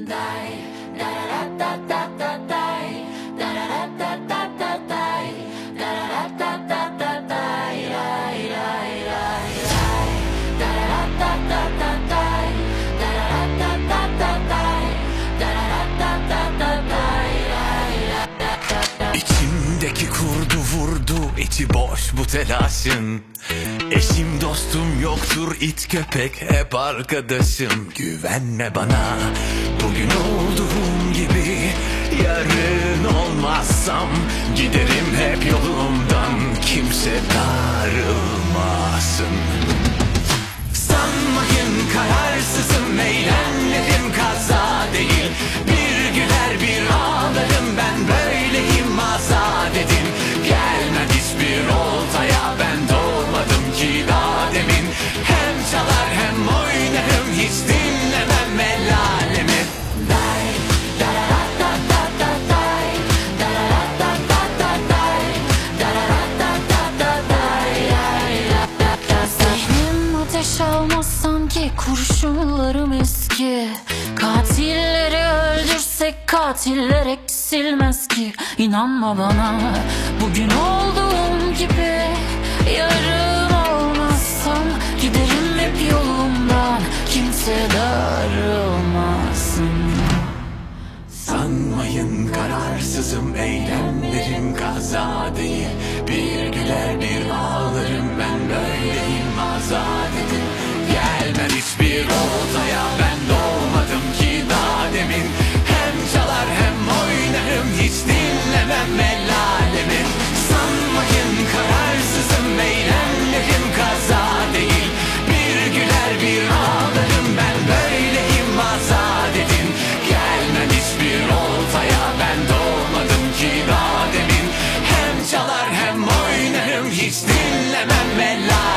İçimdeki kurdu vurdu, içi boş bu telaşın. Eşim dostum yoktur, it köpek hep arkadaşım. Güvenme bana, bugün olduğum gibi yarın olmazsam giderim hep yolumdan, kimse darılmasın. Sanmayın kararsızım, eylemlerim kaza değil. Bir güler bir ağlarım, ben böyleyim, azat edin. Gelmem hiçbir oltaya, ben doğmadım ki daha demin. Hem çalar hem oynarım, hiç dinlemem el alemi. Zihnim ateş almaz sanki, kurşunlarım eski. Katilleri öldürsek katiller eksilmez ki. İnanma bana, bugün olduğum gibi yarın olmazsam giderim hep yolumdan, kimse darılmasın. Sanmayın kararsızım, eylemlerim kaza değil. Bir güler bir ağlarım, ben böyleyim, azat edin. Gelmem hiçbir oltaya, ben doğmadım ki daha demin. Hem çalar hem oynarım, hiç dinlemem el alemi. Sanmayın kararsızım, eylemlerim kaza değil. Bir güler bir ağlarım, ben böyleyim, azat edin. Gelmem hiçbir oltaya, ben doğmadım ki daha demin. Hem çalar hem oynarım, hiç dinlemem el alemi.